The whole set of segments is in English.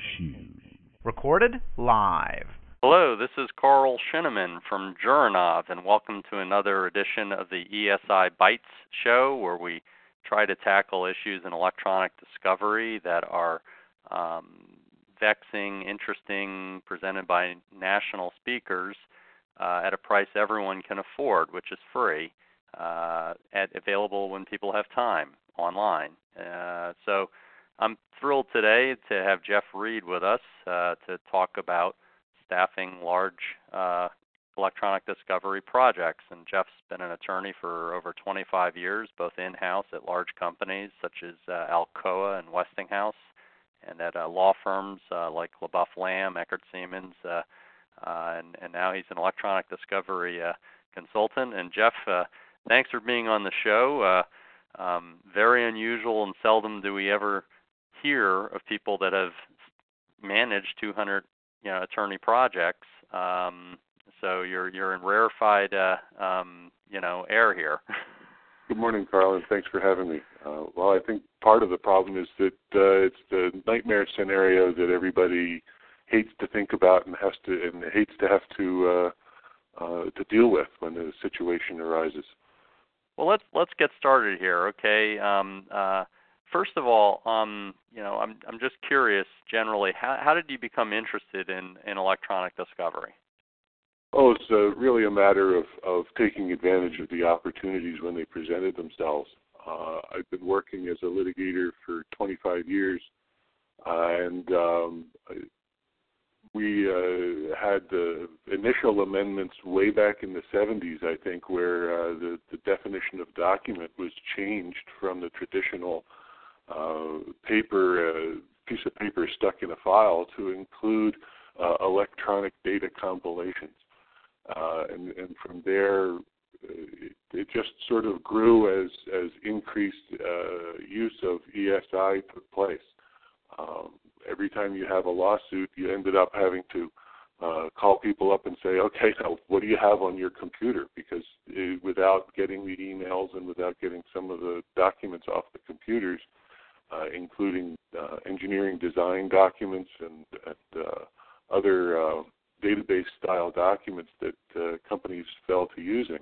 Recorded live. Hello, this is Carl Shinneman from Jurinov, and welcome to another edition of the ESI Bytes show, where we try to tackle issues in electronic discovery that are vexing, interesting, presented by national speakers at a price everyone can afford, which is free, available when people have time online. So I'm thrilled today to have Jeff Reed with us to talk about staffing large electronic discovery projects. And Jeff's been an attorney for over 25 years, both in-house at large companies such as Alcoa and Westinghouse, and at law firms like LaBeouf Lamb, Eckert Siemens, and now he's an electronic discovery consultant. And Jeff, thanks for being on the show. Very unusual, and seldom do we ever hear of people that have managed 200, attorney projects. So you're in rarefied, air here. Good morning, Carl, and thanks for having me. Well, I think part of the problem is that it's the nightmare scenario that everybody hates to think about and hates to have to deal with when the situation arises. Well, let's get started here, okay? First of all, I'm just curious generally, how did you become interested in electronic discovery? Oh, it's really a matter of taking advantage of the opportunities when they presented themselves. I've been working as a litigator for 25 years, and we had the initial amendments way back in the 70s, I think, where the definition of document was changed from the traditional piece of paper stuck in a file to include electronic data compilations. And from there, it just sort of grew as increased use of ESI took place. Every time you have a lawsuit, you ended up having to call people up and say, okay, now what do you have on your computer? Because without getting the emails and without getting some of the documents off the computers, including engineering design documents and other database-style documents that companies fell to using,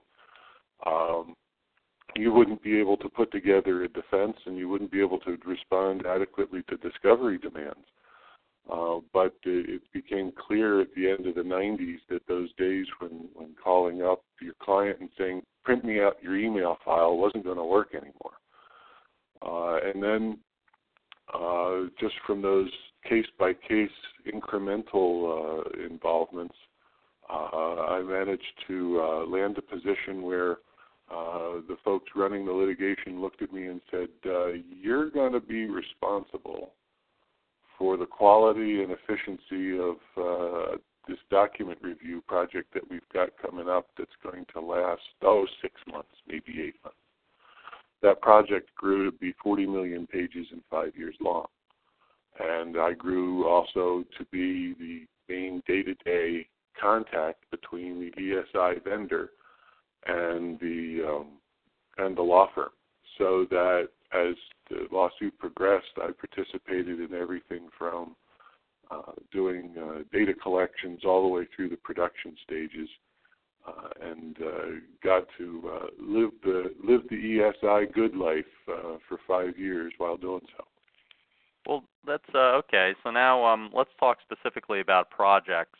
you wouldn't be able to put together a defense, and you wouldn't be able to respond adequately to discovery demands. But it became clear at the end of the 90s that those days when calling up your client and saying, print me out your email file, wasn't going to work anymore. And then just from those case-by-case incremental involvements, I managed to land a position where the folks running the litigation looked at me and said, you're going to be responsible for the quality and efficiency of this document review project that we've got coming up that's going to last, 6 months, maybe 8 months. That project grew to be 40 million pages and 5 years long. And I grew also to be the main day-to-day contact between the ESI vendor and the law firm, so that as the lawsuit progressed, I participated in everything from doing data collections all the way through the production stages, and got to live the ESI good life for 5 years while doing so. Well, that's okay. So now let's talk specifically about projects.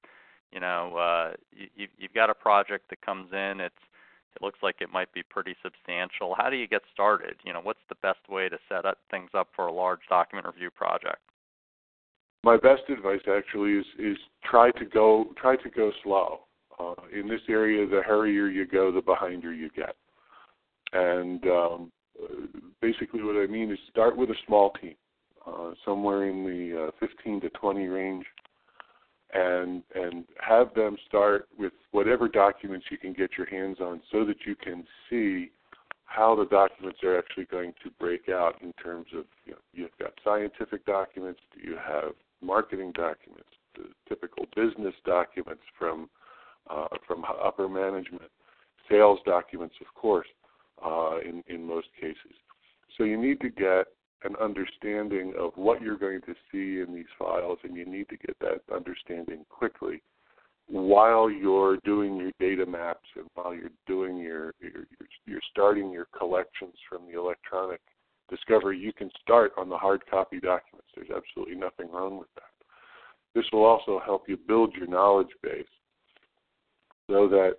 You've got a project that comes in. It looks like it might be pretty substantial. How do you get started? What's the best way to set up things up for a large document review project? My best advice actually is try to go slow. In this area, the hurrier you go, the behinder you get. And basically what I mean is start with a small team, somewhere in the 15 to 20 range, and have them start with whatever documents you can get your hands on so that you can see how the documents are actually going to break out in terms of, you've got scientific documents, you have marketing documents, the typical business documents from upper management, sales documents, of course, in most cases. So you need to get an understanding of what you're going to see in these files, and you need to get that understanding quickly while you're doing your data maps and while you're doing you're starting your collections from the electronic discovery. You can start on the hard copy documents. There's absolutely nothing wrong with that. This will also help you build your knowledge base so that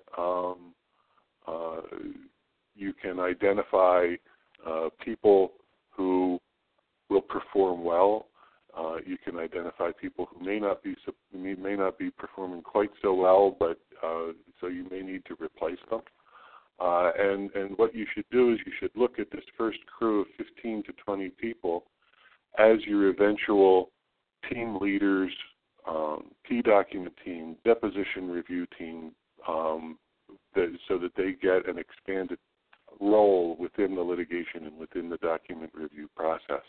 you can identify people who will perform well. You can identify people who may not be performing quite so well, but so you may need to replace them. And what you should do is you should look at this first crew of 15 to 20 people as your eventual team leaders, key document team, deposition review team, so that they get an expanded role within the litigation and within the document review process.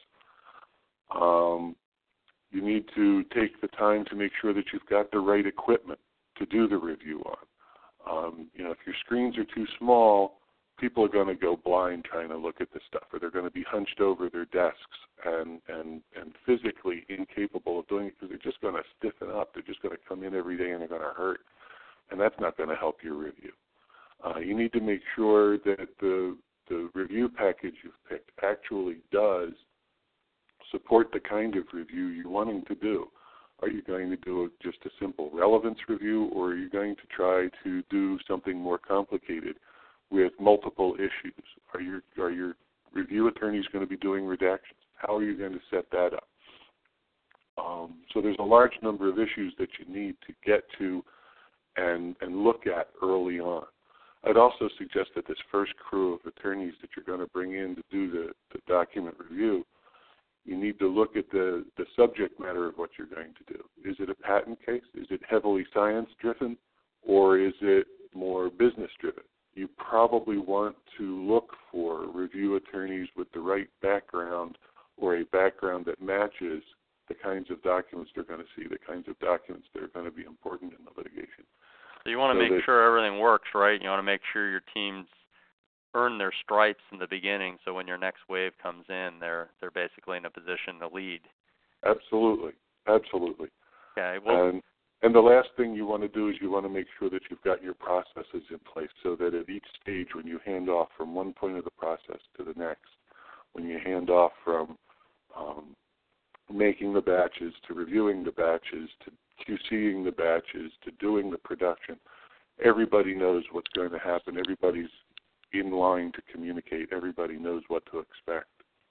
You need to take the time to make sure that you've got the right equipment to do the review on. If your screens are too small, people are going to go blind trying to look at this stuff, or they're going to be hunched over their desks and physically incapable of doing it because they're just going to stiffen up. They're just going to come in every day and they're going to hurt, and that's not going to help your review. You need to make sure that the review package you've picked actually does support the kind of review you're wanting to do. Are you going to do just a simple relevance review, or are you going to try to do something more complicated with multiple issues? Are your review attorneys going to be doing redactions? How are you going to set that up? So there's a large number of issues that you need to get to and look at early on. I'd also suggest that this first crew of attorneys that you're going to bring in to do the document review, you need to look at the subject matter of what you're going to do. Is it a patent case? Is it heavily science-driven? Or is it more business-driven? You probably want to look for review attorneys with the right background, or a background that matches the kinds of documents they're going to see, the kinds of documents that are going to be important in the litigation. So you want to make sure everything works, right? You want to make sure your teams earn their stripes in the beginning, so when your next wave comes in, they're basically in a position to lead. Absolutely. Okay. Well, and the last thing you want to do is you want to make sure that you've got your processes in place, so that at each stage, when you hand off from one point of the process to the next, when you hand off from making the batches to reviewing the batches to QCing the batches to doing the production, everybody knows what's going to happen. Everybody's in line to communicate. Everybody knows what to expect.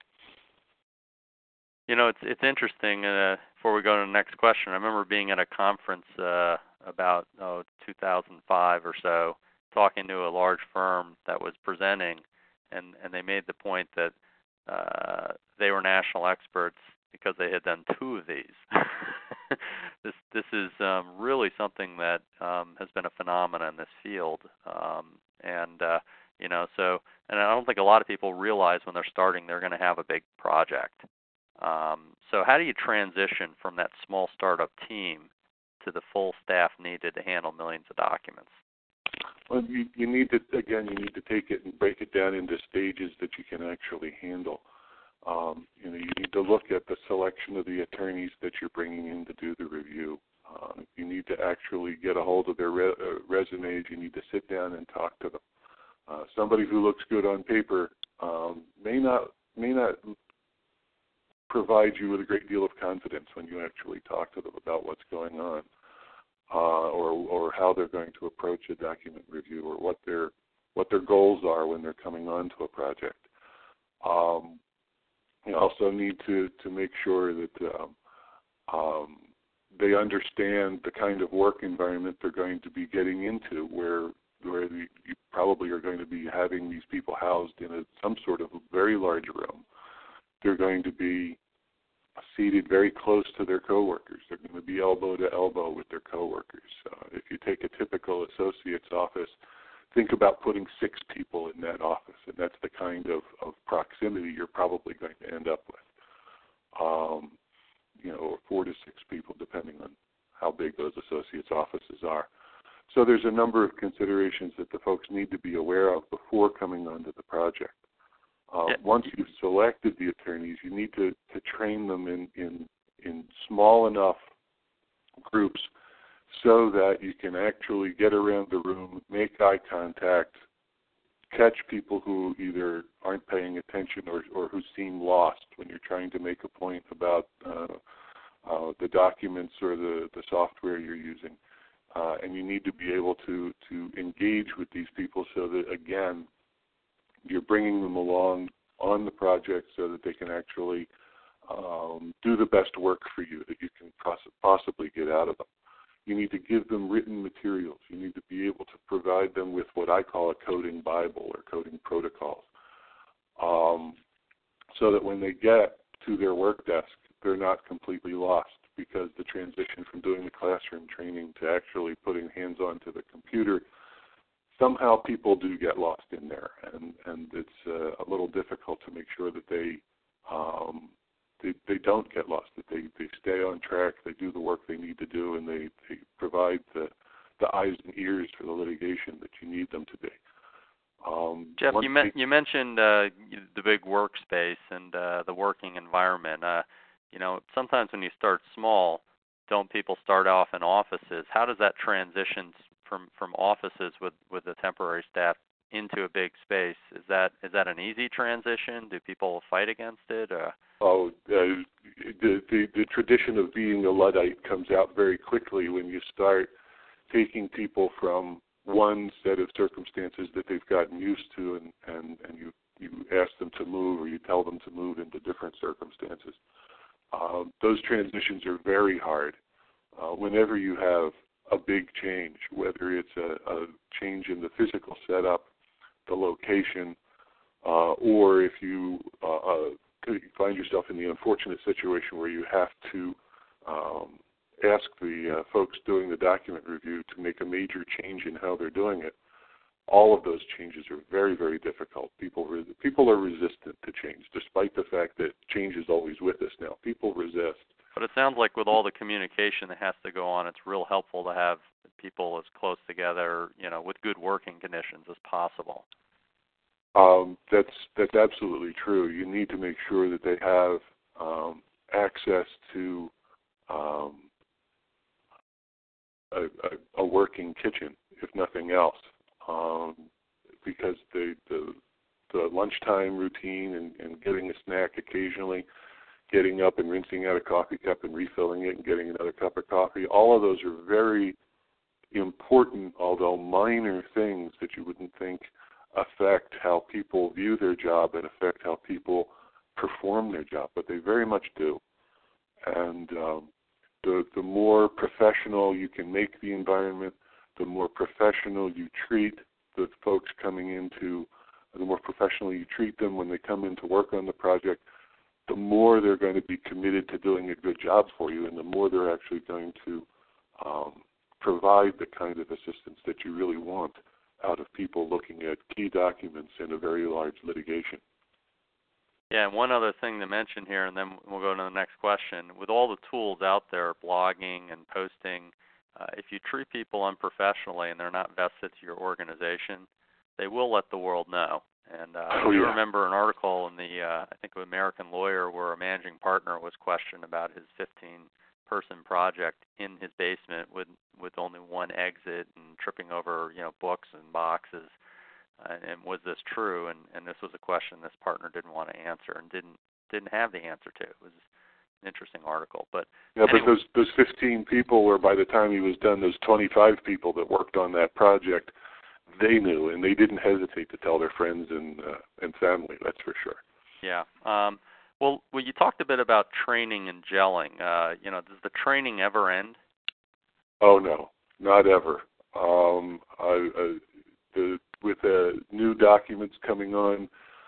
It's interesting. Before we go to the next question, I remember being at a conference about 2005 or so, talking to a large firm that was presenting, and they made the point that they were national experts because they had done 2 of these. This is really something that has been a phenomenon in this field, and I don't think a lot of people realize when they're starting they're going to have a big project. So how do you transition from that small startup team to the full staff needed to handle millions of documents? Well, you need to take it and break it down into stages that you can actually handle. You need to look at the selection of the attorneys that you're bringing in to do the review. You need to actually get a hold of their resumes. You need to sit down and talk to them. Somebody who looks good on paper may not provide you with a great deal of confidence when you actually talk to them about what's going on, or how they're going to approach a document review, or what their goals are when they're coming on to a project. You also need to make sure that they understand the kind of work environment they're going to be getting into, where you probably are going to be having these people housed in some sort of very large room. They're going to be seated very close to their coworkers. They're going to be elbow to elbow with their coworkers. If you take a typical associate's office, think about putting 6 people in that office, and that's the kind of proximity you're probably going to end up with. 4 to 6 people, depending on how big those associates' offices are. So there's a number of considerations that the folks need to be aware of before coming onto the project. Once you've selected the attorneys, you need to train them in small enough groups so that you can actually get around the room, make eye contact, catch people who either aren't paying attention or who seem lost when you're trying to make a point about the documents or the software you're using. And you need to be able to engage with these people so that, again, you're bringing them along on the project so that they can actually do the best work for you that you can possibly get out of them. You need to give them written materials. You need to be able to provide them with what I call a coding Bible or coding protocols, so that when they get to their work desk, they're not completely lost, because the transition from doing the classroom training to actually putting hands onto the computer, somehow people do get lost in there, and it's a little difficult to make sure that they don't get lost, that they stay on track, they do the work they need to do, and they provide the eyes and ears for the litigation that you need them to be. Jeff, you mentioned the big workspace and the working environment. Sometimes when you start small, don't people start off in offices? How does that transition from offices with the temporary staff into a big space? Is that an easy transition? Do people fight against it? The tradition of being a Luddite comes out very quickly when you start taking people from one set of circumstances that they've gotten used to, and you ask them to move, or you tell them to move into different circumstances. Those transitions are very hard. Whenever you have a big change, whether it's a change in the physical setup, the location, or if you find yourself in the unfortunate situation where you have to ask the folks doing the document review to make a major change in how they're doing it, all of those changes are very, very difficult. People are resistant to change, despite the fact that change is always with us now. People resist. But it sounds like with all the communication that has to go on, it's real helpful to have people as close together, with good working conditions as possible. That's absolutely true. You need to make sure that they have access to a working kitchen, if nothing else, because the lunchtime routine and getting a snack occasionally, getting up and rinsing out a coffee cup and refilling it and getting another cup of coffee, all of those are very important, although minor things that you wouldn't think affect how people view their job and affect how people perform their job, but they very much do. And the more professional you can make the environment, the more professional you treat the folks coming into, the more professionally you treat them when they come in to work on the project, the more they're going to be committed to doing a good job for you, and the more they're actually going to provide the kind of assistance that you really want out of people looking at key documents in a very large litigation. Yeah, and one other thing to mention here, and then we'll go to the next question. With all the tools out there, blogging and posting, if you treat people unprofessionally and they're not vested to your organization, they will let the world know. And I remember an article in the, I think, American Lawyer, where a managing partner was questioned about his 15-person project in his basement with only one exit and tripping over, books and boxes. And was this true? And this was a question this partner didn't want to answer and didn't have the answer to. It was an interesting article. But anyway. But those 15 people were, by the time he was done, those 25 people that worked on that project, they knew, and they didn't hesitate to tell their friends and family, that's for sure. Yeah. Well, you talked a bit about training and gelling. Does the training ever end? Oh, no, not ever. With new documents coming on,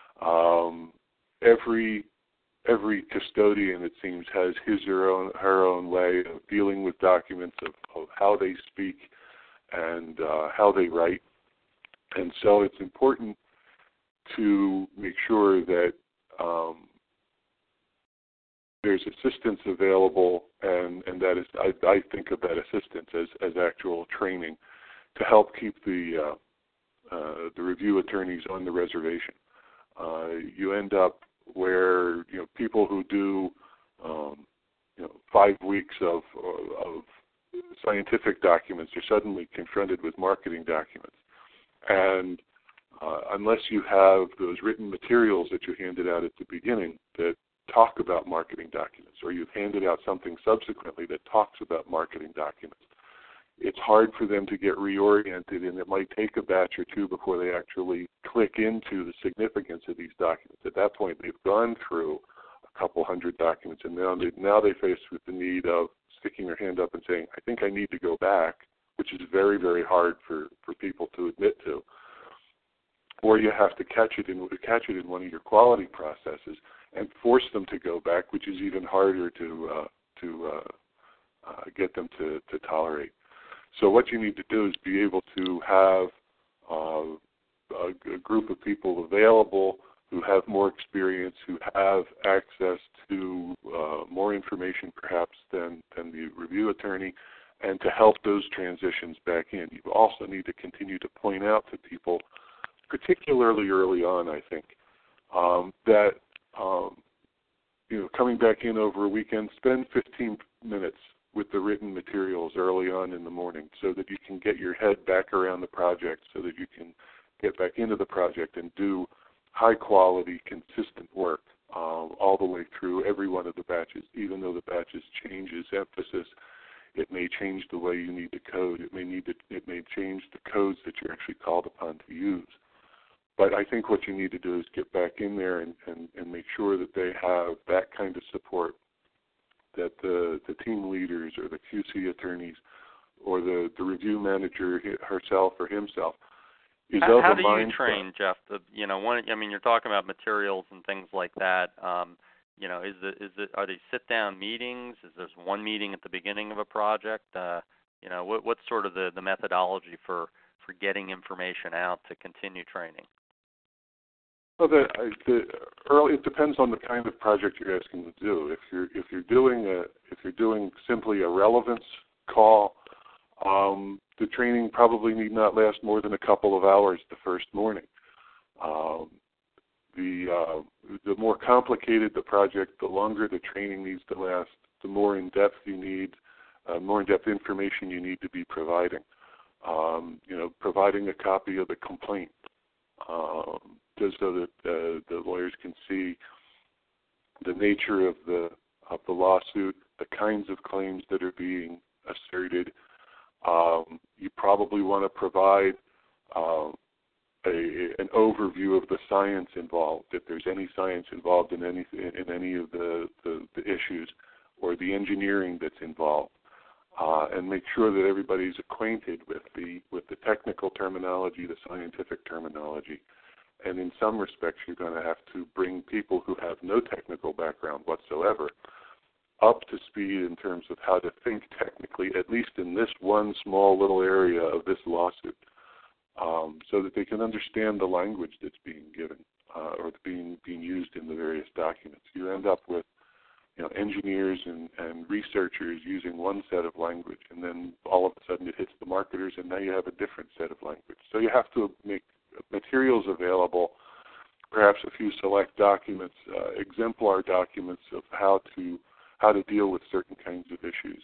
every custodian, it seems, has his or her own way of dealing with documents, of how they speak and how they write. And so it's important to make sure that there's assistance available, and that is, I think of that assistance as actual training to help keep the review attorneys on the reservation. you end up where people who do 5 weeks of scientific documents are suddenly confronted with marketing documents, and unless you have those written materials that you handed out at the beginning that talk about marketing documents, or you've handed out something subsequently that talks about marketing documents, it's hard for them to get reoriented, and it might take a batch or two before they actually click into the significance of these documents. At that point, they've gone through a couple hundred documents, and now they're faced with the need of sticking their hand up and saying, I think I need to go back, which is very, very hard for people to admit to. Or you have to catch it in one of your quality processes and force them to go back, which is even harder to get them to tolerate. So what you need to do is be able to have a group of people available who have more experience, who have access to more information perhaps than the review attorney, and to help those transitions back in. You also need to continue to point out to people, particularly early on, I think, that coming back in over a weekend, spend 15 minutes with the written materials early on in the morning so that you can get your head back around the project, so that you can get back into the project and do high-quality, consistent work all the way through every one of the batches. Even though the batches changes emphasis, it may change the way you need to code. It may change the codes that you're actually called upon to use. But I think what you need to do is get back in there and make sure that they have that kind of support, that the team leaders or the QC attorneys or the review manager herself or himself is of a mindset. How do you train, Jeff? You're talking about materials and things like that. Are they sit-down meetings? Is there one meeting at the beginning of a project? What's sort of the methodology for getting information out to continue training? Well, it depends on the kind of project you're asking to do. If you're doing simply a relevance call, the training probably need not last more than a couple of hours the first morning. The more complicated the project, the longer the training needs to last, the more in-depth you need, more in-depth information you need to be providing. Providing a copy of the complaint, just so that the lawyers can see the nature of the lawsuit, the kinds of claims that are being asserted. You probably want to provide an overview of the science involved, if there's any science involved in any of the issues, or the engineering that's involved, and make sure that everybody's acquainted with the technical terminology, the scientific terminology. And in some respects, you're going to have to bring people who have no technical background whatsoever up to speed in terms of how to think technically, at least in this one small little area of this lawsuit, so that they can understand the language that's being given or being used in the various documents. You end up with engineers and researchers using one set of language, and then all of a sudden it hits the marketers, and now you have a different set of language. So you have to make materials available, perhaps a few select documents, exemplar documents of how to deal with certain kinds of issues.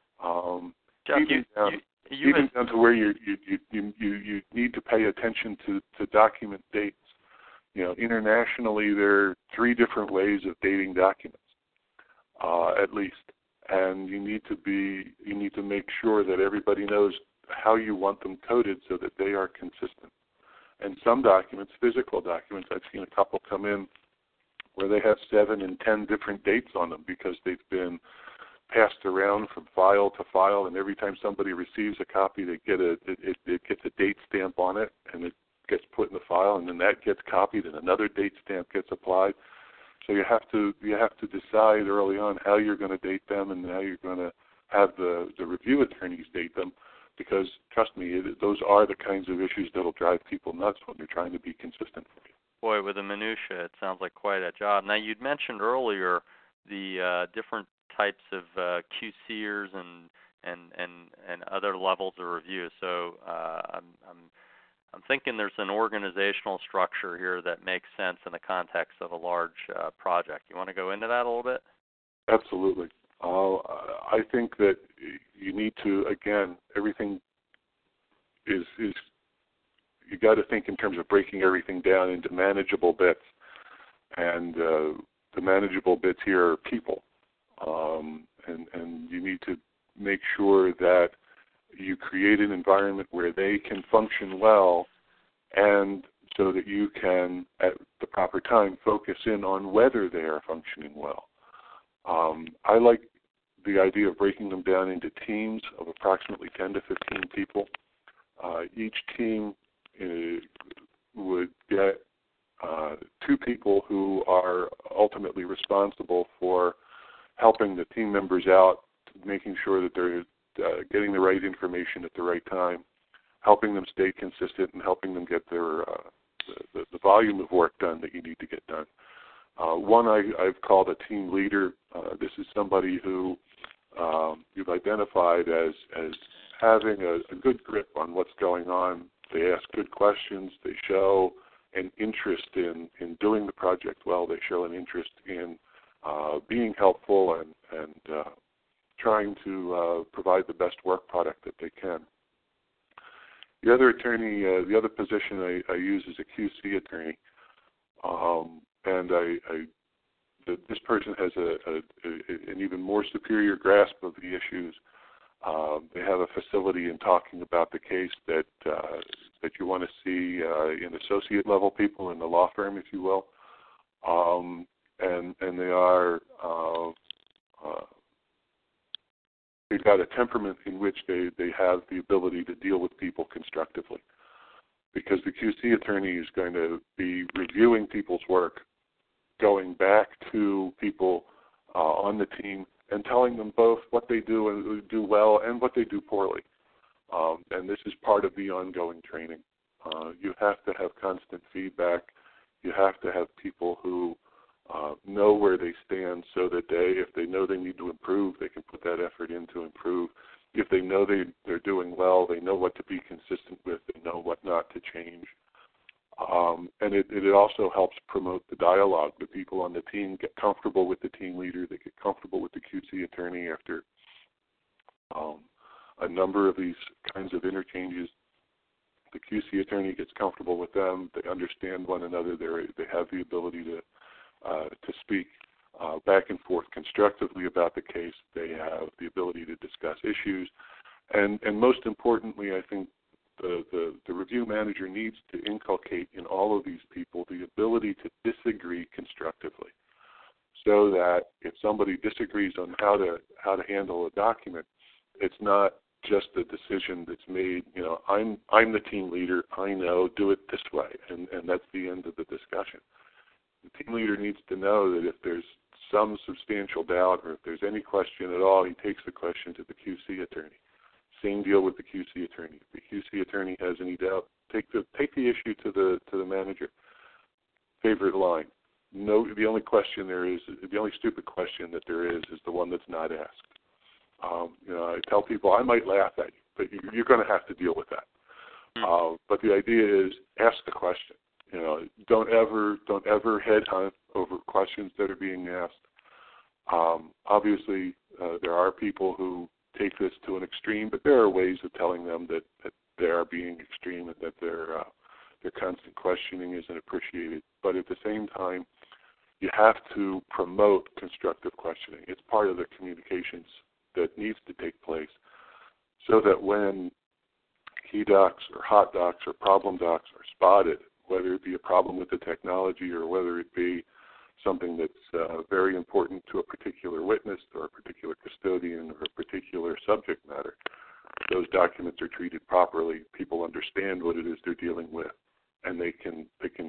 Jeff, even down to where you need to pay attention to document dates. Internationally, there are 3 different ways of dating documents, at least, and you need to make sure that everybody knows how you want them coded so that they are consistent. And some documents, physical documents, I've seen a couple come in where they have 7 and 10 different dates on them because they've been passed around from file to file, and every time somebody receives a copy, it gets a date stamp on it, and it gets put in the file, and then that gets copied, and another date stamp gets applied. So you have to decide early on how you're going to date them and how you're going to have the review attorneys date them, because trust me, those are the kinds of issues that'll drive people nuts when they're trying to be consistent for you. Boy, with the minutia, it sounds like quite a job. Now, you'd mentioned earlier the different types of QCers and other levels of review. So I'm I'm thinking there's an organizational structure here that makes sense in the context of a large project. You want to go into that a little bit? Absolutely. I think that you need to, again, everything is you got to think in terms of breaking everything down into manageable bits. And the manageable bits here are people. And you need to make sure that you create an environment where they can function well, and so that you can, at the proper time, focus in on whether they are functioning well. I like the idea of breaking them down into teams of approximately 10 to 15 people. Each team would get 2 people who are ultimately responsible for helping the team members out, making sure that they're getting the right information at the right time, helping them stay consistent, and helping them get their the volume of work done that you need to get done. One I've called a team leader. This is somebody who you've identified as having a good grip on what's going on. They ask good questions. They show an interest in doing the project well. They show an interest in being helpful and trying to provide the best work product that they can. The other attorney, the other position I use is a QC attorney, and this person has an even more superior grasp of the issues. They have a facility in talking about the case that you want to see in associate level people in the law firm, if you will, and they are they've got a temperament in which they have the ability to deal with people constructively, because the QC attorney is going to be reviewing people's work, going back to people on the team and telling them both what they do and do well and what they do poorly. And this is part of the ongoing training. You have to have constant feedback. You have to have people who know where they stand, so that if they know they need to improve, they can put that effort in to improve. If they know they're doing well, they know what to be consistent with, they know what not to change. And it also helps promote the dialogue. The people on the team get comfortable with the team leader. They get comfortable with the QC attorney after a number of these kinds of interchanges. The QC attorney gets comfortable with them. They understand one another. They have the ability to speak back and forth constructively about the case. They have the ability to discuss issues. And most importantly, I think the review manager needs to inculcate in all of these people the ability to disagree constructively, so that if somebody disagrees on how to handle a document, it's not just a decision that's made, I'm the team leader, I know, do it this way, and that's the end of the discussion. The team leader needs to know that if there's some substantial doubt, or if there's any question at all, he takes the question to the QC attorney. Same deal with the QC attorney. If the QC attorney has any doubt, take the issue to the manager. Favorite line: no, the only stupid question that there is the one that's not asked. I tell people, I might laugh at you, but you're going to have to deal with that. But the idea is, ask the question. Don't ever headhunt over questions that are being asked. Obviously, there are people who take this to an extreme, but there are ways of telling them that they are being extreme and that their constant questioning isn't appreciated. But at the same time, you have to promote constructive questioning. It's part of the communications that needs to take place, so that when key docs or hot docs or problem docs are spotted, whether it be a problem with the technology or whether it be something that's very important to a particular witness or a particular custodian or a particular subject matter, those documents are treated properly. People understand what it is they're dealing with, and they can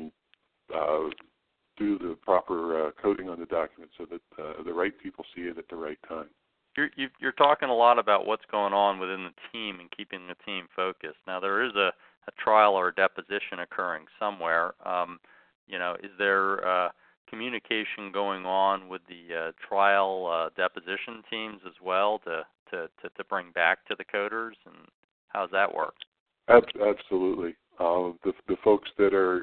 do the proper coding on the document so that the right people see it at the right time. You're talking a lot about what's going on within the team and keeping the team focused. Now, there is a trial or a deposition occurring somewhere. Is there communication going on with the trial deposition teams as well to bring back to the coders, and how does that work? Absolutely. The folks that are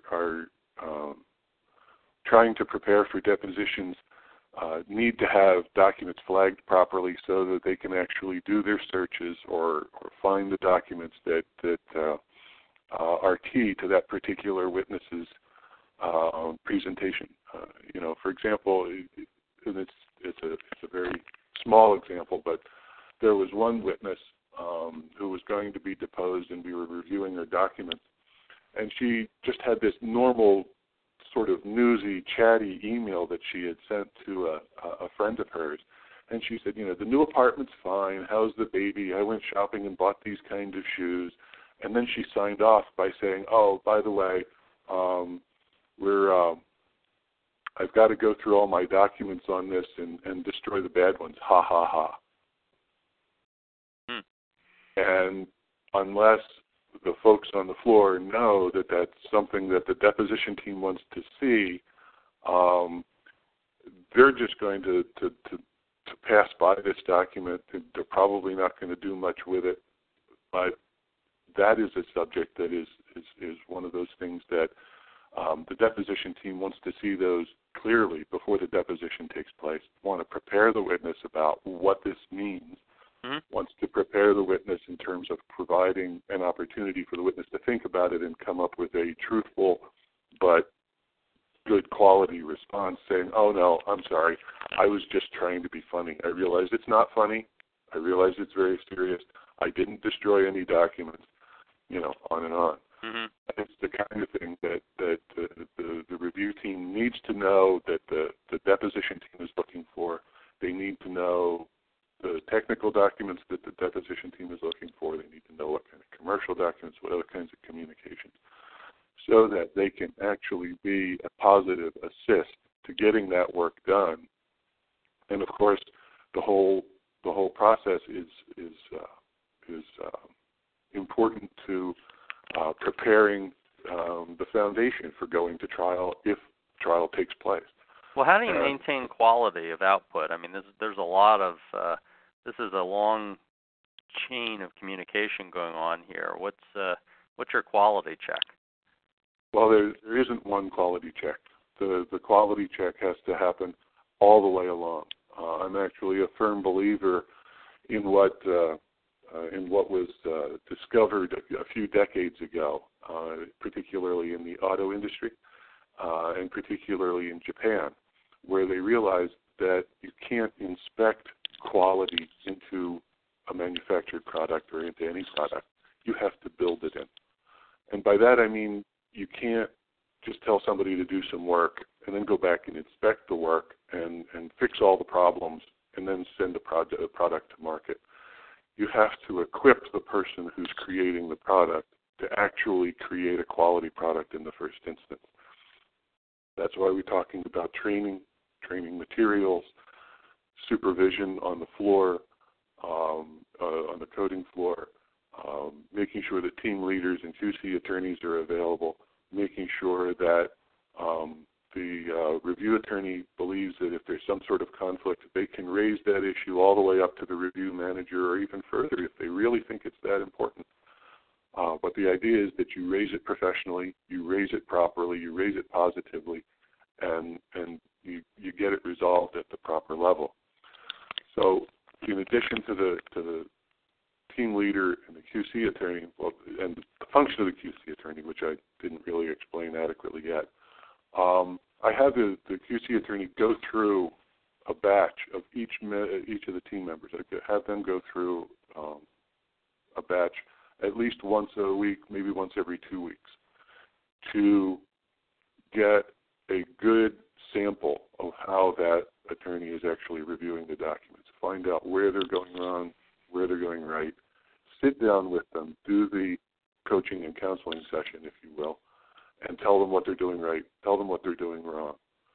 trying to prepare for depositions need to have documents flagged properly so that they can actually do their searches or find the documents that are key to that particular witness's presentation. For example, and it's a very small example, but there was one witness who was going to be deposed, and we were reviewing her documents, and she just had this normal sort of newsy, chatty email that she had sent to a friend of hers. And she said, the new apartment's fine. How's the baby? I went shopping and bought these kind of shoes. And then she signed off by saying, oh, by the way, I've got to go through all my documents on this and destroy the bad ones. Ha, ha, ha. And unless the folks on the floor know that that's something that the deposition team wants to see, they're just going to pass by this document. They're probably not going to do much with it. But that is a subject that is one of those things that the deposition team wants to see those clearly before the deposition takes place. Want to prepare the witness about what this means. Wants to prepare the witness in terms of providing an opportunity for the witness to think about it and come up with a truthful but good quality response saying, oh, no, I'm sorry, I was just trying to be funny. I realize it's not funny. I realize it's very serious. I didn't destroy any documents, on and on. It's the kind of thing that the review team needs to know, that the deposition team is looking for. They need to know the technical documents that the deposition team is looking for. They need to know what kind of commercial documents, what other kinds of communications, so that they can actually be a positive assist to getting that work done. And of course, the whole process is important to preparing the foundation for going to trial if trial takes place. Well, how do you maintain quality of output? I mean, there's a lot of this is a long chain of communication going on here. What's your quality check? Well, there isn't one quality check. The quality check has to happen all the way along. I'm actually a firm believer in what was discovered a few decades ago, particularly in the auto industry, and particularly in Japan, where they realized that you can't inspect quality into a manufactured product or into any product. You have to build it in. And by that I mean you can't just tell somebody to do some work and then go back and inspect the work and fix all the problems and then send a product to market. You have to equip the person who's creating the product to actually create a quality product in the first instance. That's why we're talking about training materials, supervision on the floor, on the coding floor, making sure that team leaders and QC attorneys are available, making sure that the review attorney believes that if there's some sort of conflict, they can raise that issue all the way up to the review manager or even further if they really think it's that important. But the idea is that you raise it professionally, you raise it properly, you raise it positively, and you get it resolved at the proper level. So in addition to the team leader and the QC attorney, and the function of the QC attorney, which I didn't really explain adequately yet, I have the QC attorney go through a batch of each of the team members. I have them go through a batch at least once a week, maybe once every 2 weeks, to get a good sample of how that attorney is actually reviewing the documents, find out where they're going wrong, where they're going right, sit down with them, do the coaching and counseling session, if you will, and tell them what they're doing right, tell them what they're doing wrong.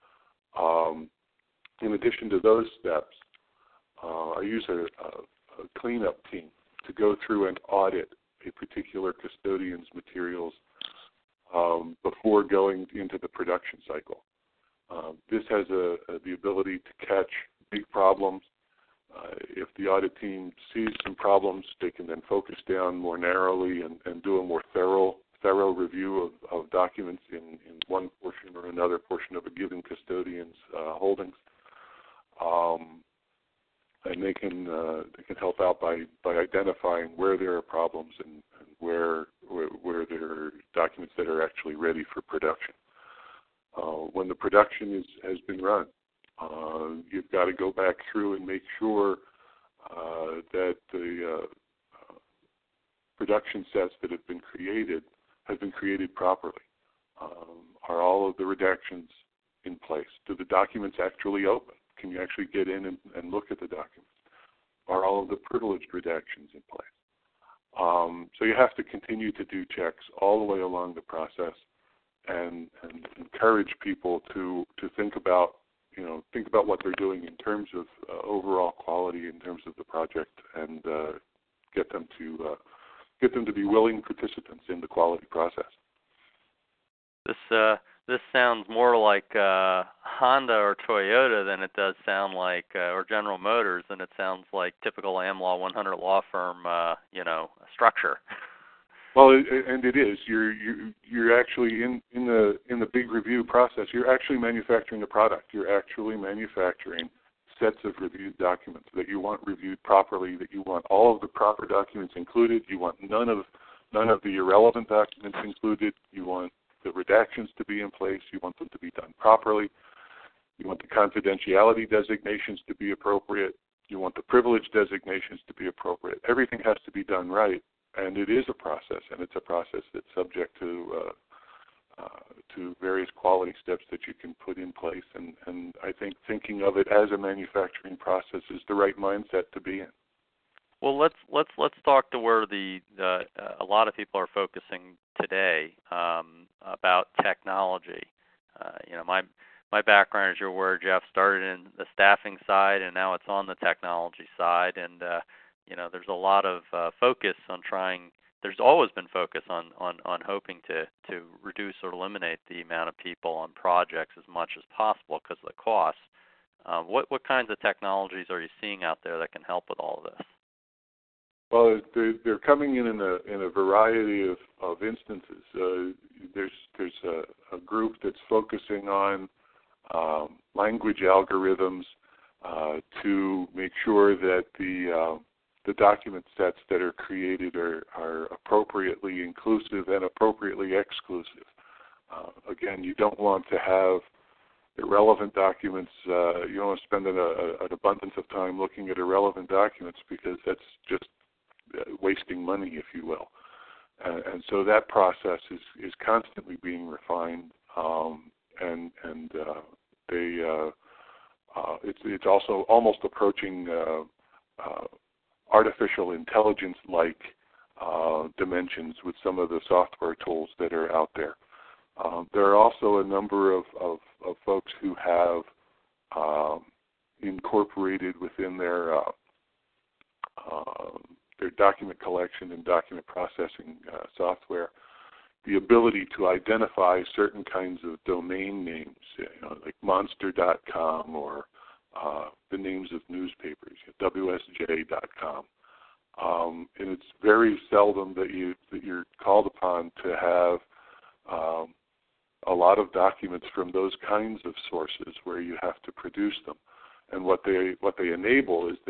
In addition to those steps, I use a cleanup team to go through and audit a particular custodian's materials before going into the production cycle. This has the ability to catch big problems. If the audit team sees some problems, they can then focus down more narrowly and do a more thorough thorough review of documents in one portion or another portion of a given custodian's holdings. And they can help out by identifying where there are problems and where there are documents that are actually ready for production. When the production has been run, you've got to go back through and make sure that the production sets that have been created properly. Are all of the redactions in place? Do the documents actually open? Can you actually get in and look at the documents? Are all of the privileged redactions in place? So you have to continue to do checks all the way along the process, and encourage people to think about what they're doing in terms of overall quality, in terms of the project, and get them to be willing participants in the quality process. This sounds more like Honda or Toyota than it does sound like, or General Motors, than it sounds like typical AmLaw 100 law firm, structure. Well, and it is. You're actually in the big review process. You're actually manufacturing a product. You're actually manufacturing sets of reviewed documents that you want reviewed properly. That you want all of the proper documents included. You want none of the irrelevant documents included. You want the redactions to be in place. You want them to be done properly. You want the confidentiality designations to be appropriate. You want the privilege designations to be appropriate. Everything has to be done right, and it is a process, and it's a process that's subject to various quality steps that you can put in place. And I think thinking of it as a manufacturing process is the right mindset to be in. Well, let's talk to where a lot of people are focusing today about technology. My background, as you're aware, Jeff, started in the staffing side, and now it's on the technology side. And there's a lot of focus on trying. There's always been focus on hoping to reduce or eliminate the amount of people on projects as much as possible because of the costs. What kinds of technologies are you seeing out there that can help with all of this? Well, they're coming in a variety of instances. There's a group that's focusing on language algorithms to make sure that the document sets that are created are appropriately inclusive and appropriately exclusive. Again, you don't want to have irrelevant documents. You don't want to spend an abundance of time looking at irrelevant documents because that's just wasting money, if you will. And so that process is constantly being refined, and it's also almost approaching artificial intelligence-like dimensions with some of the software tools that are out there. There are also a number of folks who have incorporated within their document collection and document processing software the ability to identify certain kinds of domain names, like monster.com or the names of newspapers, WSJ.com. And it's very seldom that you're called upon to have a lot of documents from those kinds of sources where you have to produce them. And what they enable is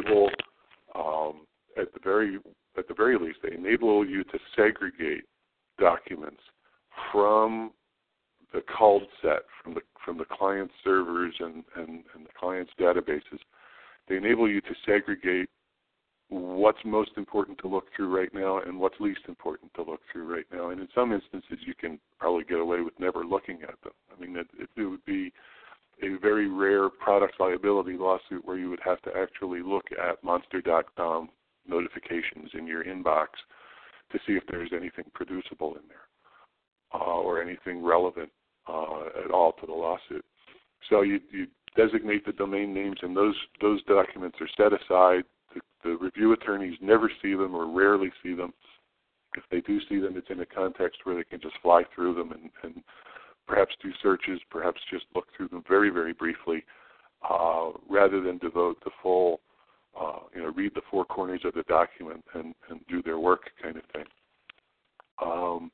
at the very least, they enable you to segregate documents from the culled set, from the client servers and the client's databases. They enable you to segregate what's most important to look through right now and what's least important to look through right now. And in some instances, you can probably get away with never looking at them. I mean, it would be a very rare product liability lawsuit where you would have to actually look at monster.com notifications in your inbox to see if there's anything producible in there or anything relevant at all to the lawsuit. So you designate the domain names, and those documents are set aside. The review attorneys never see them or rarely see them. If they do see them, it's in a context where they can just fly through them and perhaps do searches, perhaps just look through them very, very briefly, rather than devote the full, read the four corners of the document and do their work kind of thing.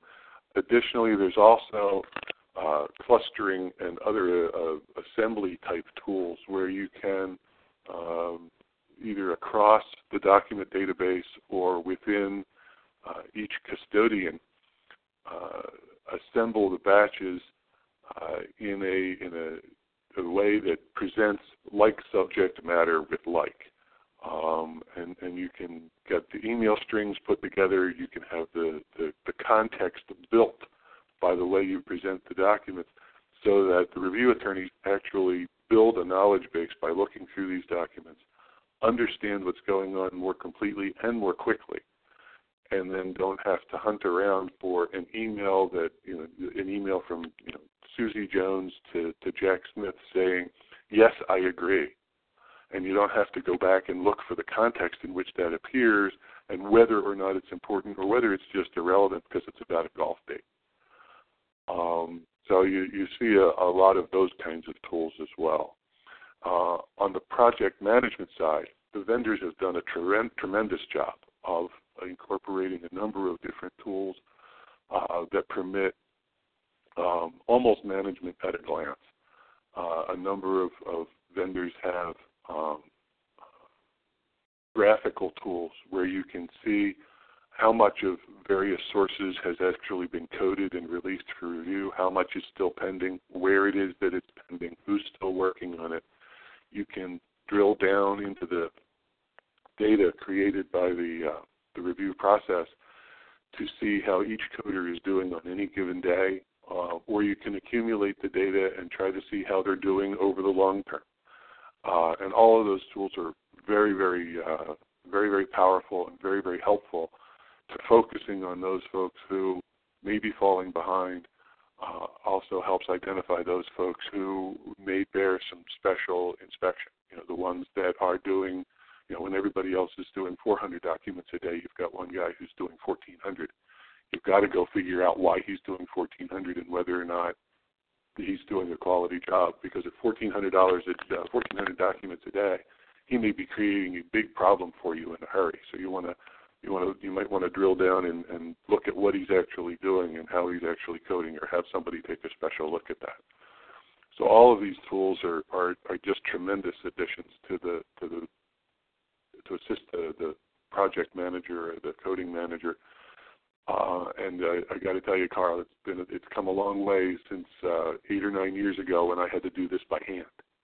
Additionally, there's also clustering and other assembly-type tools where you can either across the document database or within each custodian assemble the batches in a way that presents like subject matter with like. And you can get the email strings put together. You can have the context built by the way you present the documents so that the review attorneys actually build a knowledge base by looking through these documents, understand what's going on more completely and more quickly, and then don't have to hunt around for an email from Susie Jones to Jack Smith saying, yes, I agree. And you don't have to go back and look for the context in which that appears and whether or not it's important or whether it's just irrelevant because it's about a golf date. So you see a lot of those kinds of tools as well. On the project management side, the vendors have done a tremendous job of incorporating a number of different tools that permit almost management at a glance. A number of vendors have graphical tools where you can see how much of various sources has actually been coded and released for review, how much is still pending, where it is that it's pending, who's still working on it. You can drill down into the data created by the review process to see how each coder is doing on any given day, or you can accumulate the data and try to see how they're doing over the long term. And all of those tools are very, very powerful and very, very helpful to focusing on those folks who may be falling behind. Also helps identify those folks who may bear some special inspection. The ones that are doing, when everybody else is doing 400 documents a day, you've got one guy who's doing 1,400. You've got to go figure out why he's doing 1,400 and whether or not he's doing a quality job. Because at $1,400 1,400 documents a day, he may be creating a big problem for you in a hurry. So you might want to drill down and look at what he's actually doing and how he's actually coding, or have somebody take a special look at that. So all of these tools are just tremendous additions to assist the project manager or the coding manager. And I got to tell you, Carl, it's come a long way since 8 or 9 years ago when I had to do this by hand.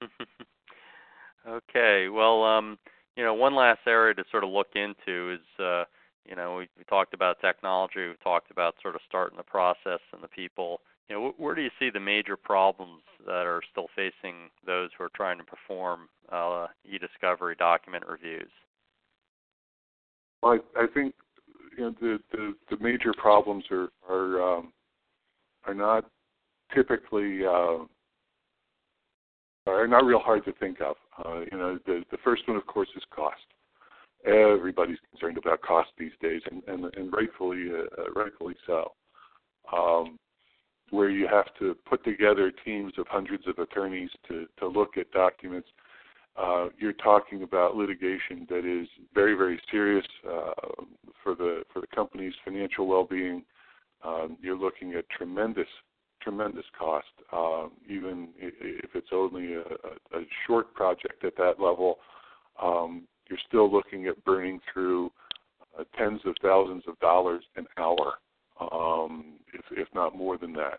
Okay. Well, one last area to sort of look into is, we talked about technology. We've talked about sort of starting the process and the people. Where do you see the major problems that are still facing those who are trying to perform e-discovery document reviews? Well, I think the major problems are not typically are not real hard to think of. The first one, of course, is cost. Everybody's concerned about cost these days, and rightfully so. Where you have to put together teams of hundreds of attorneys to look at documents, you're talking about litigation that is very, very serious for the company's financial well-being. You're looking at tremendous cost, even if it's only a short project at that level. You're still looking at burning through tens of thousands of dollars an hour, if not more than that.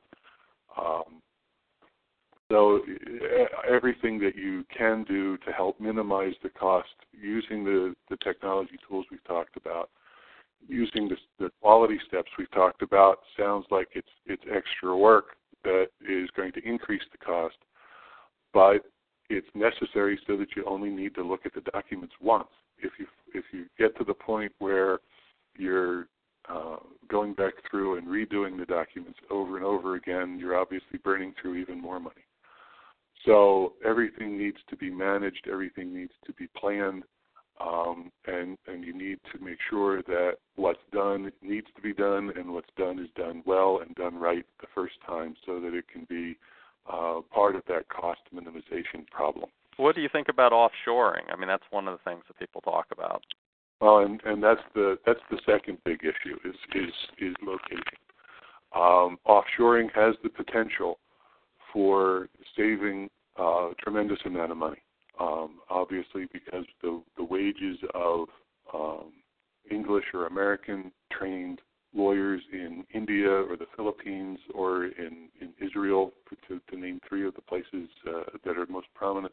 So everything that you can do to help minimize the cost using the technology tools we've talked about, using the quality steps we've talked about, sounds like it's extra work that is going to increase the cost, but it's necessary so that you only need to look at the documents once. If you get to the point where you're going back through and redoing the documents over and over again, you're obviously burning through even more money. So everything needs to be managed, everything needs to be planned, and you need to make sure that what's done needs to be done, and what's done is done well and done right the first time, so that it can be part of that cost minimization problem. What do you think about offshoring? I mean, that's one of the things that people talk about. Well, and that's the second big issue is location. Offshoring has the potential for saving a tremendous amount of money, obviously because the wages of English or American trained lawyers in India or the Philippines or in Israel, to name three of the places that are most prominent,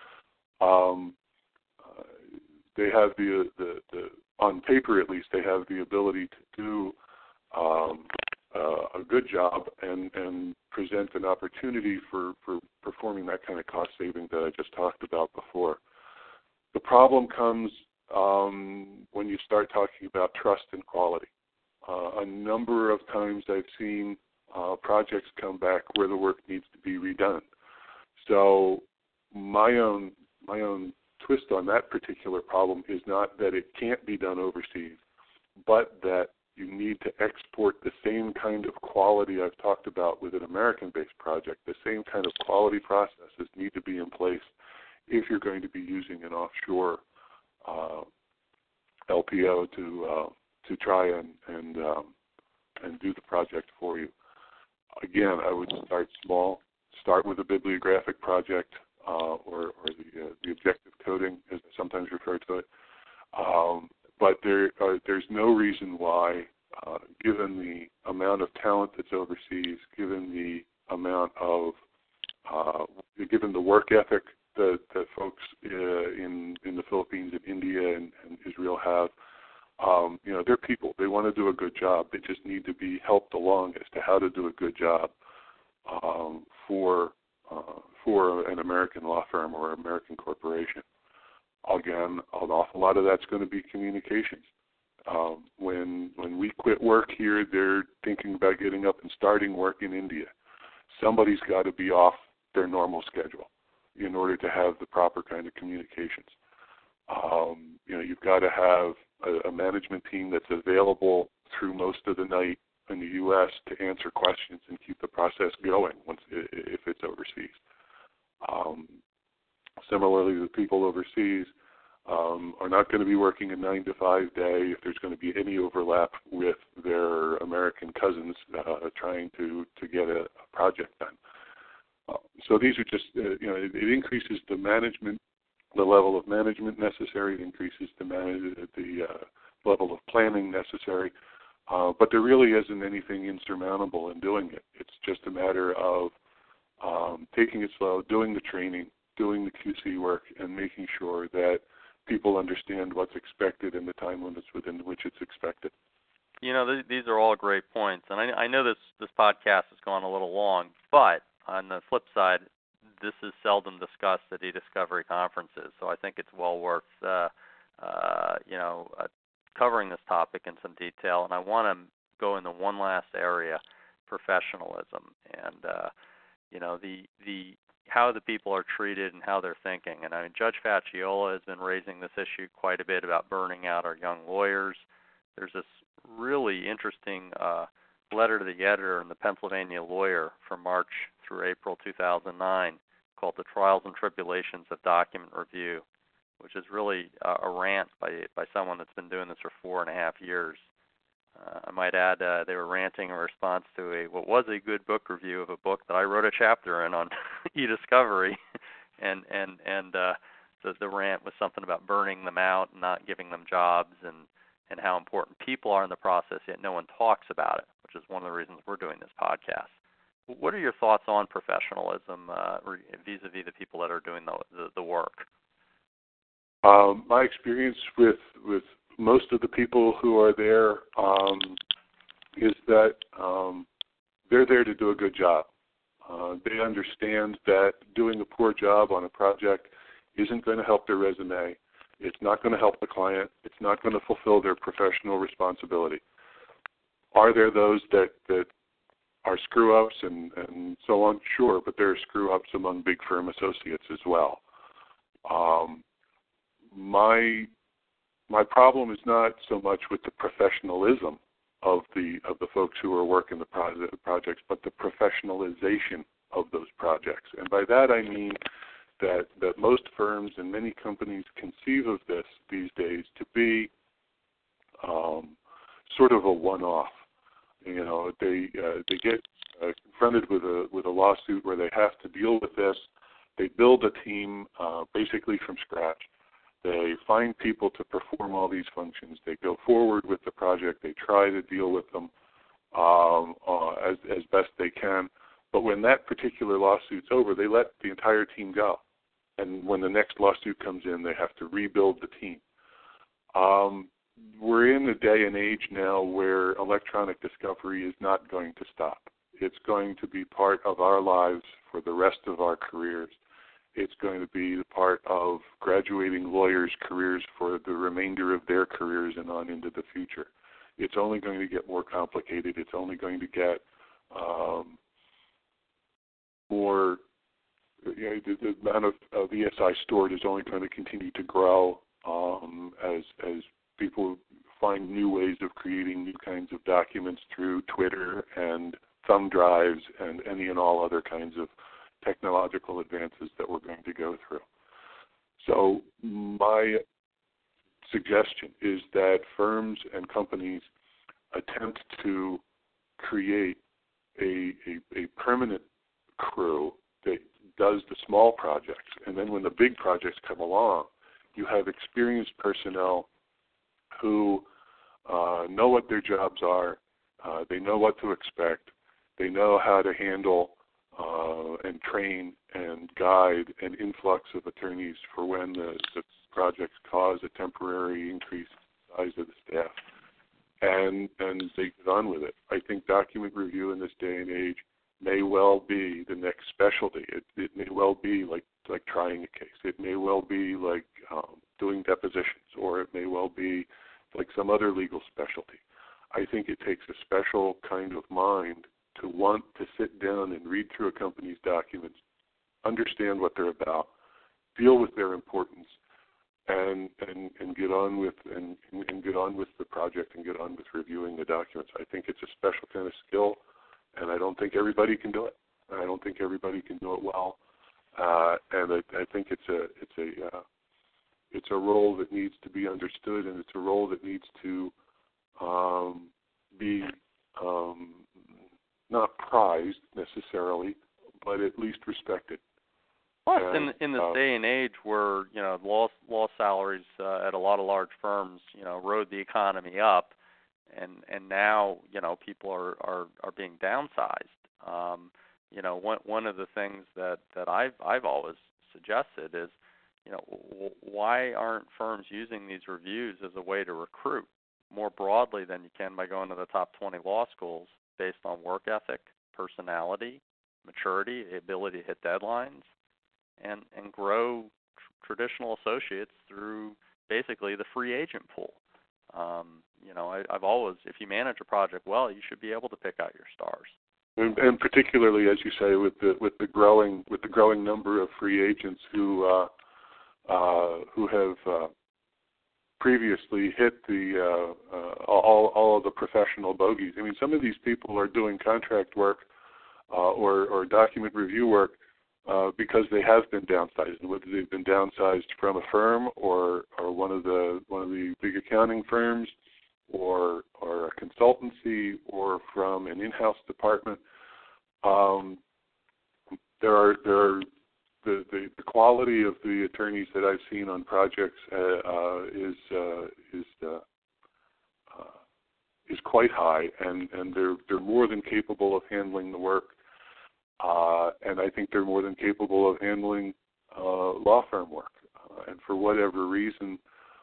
they have the on paper at least, they have the ability to do a good job and present an opportunity for performing that kind of cost saving that I just talked about before. The problem comes when you start talking about trust and quality. A number of times I've seen projects come back where the work needs to be redone. So my own twist on that particular problem is not that it can't be done overseas, but that you need to export the same kind of quality I've talked about with an American-based project. The same kind of quality processes need to be in place if you're going to be using an offshore LPO to try and do the project for you. Again, I would start small. Start with a bibliographic project or the objective coding, as I sometimes refer to it. But there's no reason why, given the amount of talent that's overseas, given the amount of, given the work ethic that folks in the Philippines and India and Israel have, they're people. They want to do a good job. They just need to be helped along as to how to do a good job for an American law firm or American corporation. Again, an awful lot of that's going to be communications. When we quit work here, they're thinking about getting up and starting work in India. Somebody's got to be off their normal schedule in order to have the proper kind of communications. You've got to have a management team that's available through most of the night in the U.S. to answer questions and keep the process going if it's overseas. Similarly, the people overseas are not going to be working a 9-to-5 day if there's going to be any overlap with their American cousins trying to get a project done. So these are just, it increases the level of management necessary. It increases the level of planning necessary. But there really isn't anything insurmountable in doing it. It's just a matter of taking it slow, doing the training, doing the QC work, and making sure that people understand what's expected and the time limits within which it's expected. These are all great points, and I know this podcast has gone a little long, but on the flip side, this is seldom discussed at e-discovery conferences, so I think it's well worth covering this topic in some detail. And I want to go into one last area, professionalism, and the how the people are treated and how they're thinking. And I mean, Judge Facciola has been raising this issue quite a bit about burning out our young lawyers. There's this really interesting letter to the editor in the Pennsylvania Lawyer from March through April 2009 called The Trials and Tribulations of Document Review, which is really a rant by someone that's been doing this for 4.5 years. I might add they were ranting in response to what was a good book review of a book that I wrote a chapter in on e-discovery, and the rant was something about burning them out and not giving them jobs and how important people are in the process, yet no one talks about it, which is one of the reasons we're doing this podcast. What are your thoughts on professionalism vis-a-vis the people that are doing the work? My experience with most of the people who are there is that they're there to do a good job. They understand that doing a poor job on a project isn't going to help their resume. It's not going to help the client. It's not going to fulfill their professional responsibility. Are there those that are screw-ups and so on? Sure, but there are screw-ups among big firm associates as well. My problem is not so much with the professionalism of the folks who are working the projects, but the professionalization of those projects. And by that I mean that most firms and many companies conceive of this these days to be sort of a one-off. They get confronted with a lawsuit where they have to deal with this. They build a team basically from scratch. They find people to perform all these functions. They go forward with the project. They try to deal with them as best they can. But when that particular lawsuit's over, they let the entire team go. And when the next lawsuit comes in, they have to rebuild the team. We're in a day and age now where electronic discovery is not going to stop. It's going to be part of our lives for the rest of our careers. It's going to be the part of graduating lawyers' careers for the remainder of their careers and on into the future. It's only going to get more complicated. It's only going to get more. The amount of ESI stored is only going to continue to grow as people find new ways of creating new kinds of documents through Twitter and thumb drives and any and all other kinds of technological advances that we're going to go through. So my suggestion is that firms and companies attempt to create a permanent crew that does the small projects, and then when the big projects come along, you have experienced personnel who know what their jobs are, they know what to expect, they know how to handle and train and guide an influx of attorneys for when the projects cause a temporary increase in the size of the staff. And they get on with it. I think document review in this day and age may well be the next specialty. It may well be like trying a case. It may well be like doing depositions, or it may well be like some other legal specialty. I think it takes a special kind of mind to want to sit down and read through a company's documents, understand what they're about, deal with their importance, and get on with the project and get on with reviewing the documents. I think it's a special kind of skill, and I don't think everybody can do it. I don't think everybody can do it well, and I think it's a role that needs to be understood, and it's a role that needs to be not prized necessarily, but at least respected. Plus, in this day and age where law salaries at a lot of large firms rode the economy up, and now people are being downsized. One of the things that I've always suggested is why aren't firms using these reviews as a way to recruit more broadly than you can by going to the top 20 law schools based on work ethic, personality, maturity, the ability to hit deadlines, and grow traditional associates through basically the free agent pool. I've always, if you manage a project well, you should be able to pick out your stars. And particularly, as you say, with the growing number of free agents who have previously hit all of the professional bogeys. I mean, some of these people are doing contract work or document review work because they have been downsized, and whether they've been downsized from a firm or one of the big accounting firms or a consultancy or from an in-house department. The quality of the attorneys that I've seen on projects is quite high, and they're more than capable of handling the work, and I think they're more than capable of handling law firm work. And for whatever reason,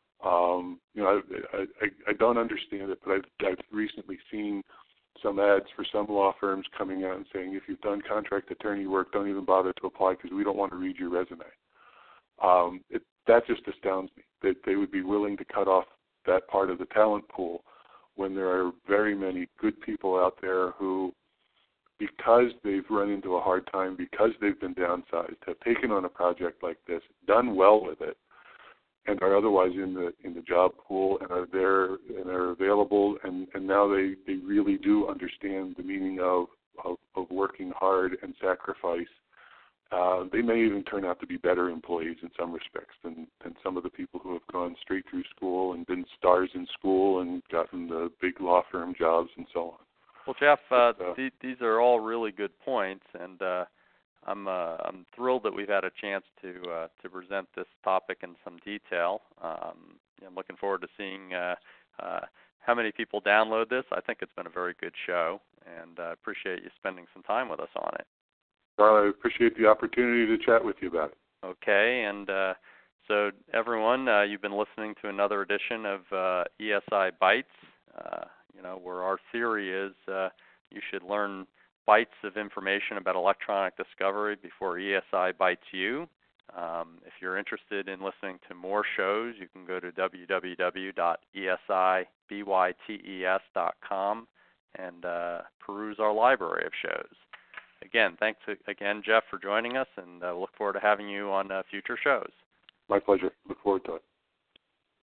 I don't understand it, but I've recently seen some ads for some law firms coming out and saying, if you've done contract attorney work, don't even bother to apply because we don't want to read your resume. That just astounds me, that they would be willing to cut off that part of the talent pool when there are very many good people out there who, because they've run into a hard time, because they've been downsized, have taken on a project like this, done well with it, and are otherwise in the job pool and are there and are available, and now they really do understand the meaning of working hard and sacrifice. They may even turn out to be better employees in some respects than some of the people who have gone straight through school and been stars in school and gotten the big law firm jobs and so on. Well, Jeff, these are all really good points, and I'm thrilled that we've had a chance to present this topic in some detail. I'm looking forward to seeing how many people download this. I think it's been a very good show, and I appreciate you spending some time with us on it. Carl, I appreciate the opportunity to chat with you about it. Okay, and so everyone, you've been listening to another edition of ESI Bytes, where our theory is you should learn bytes of information about electronic discovery before ESI bites you. If you're interested in listening to more shows, you can go to www.esibytes.com and peruse our library of shows. Again, thanks again, Jeff, for joining us, and look forward to having you on future shows. My pleasure. Look forward to it.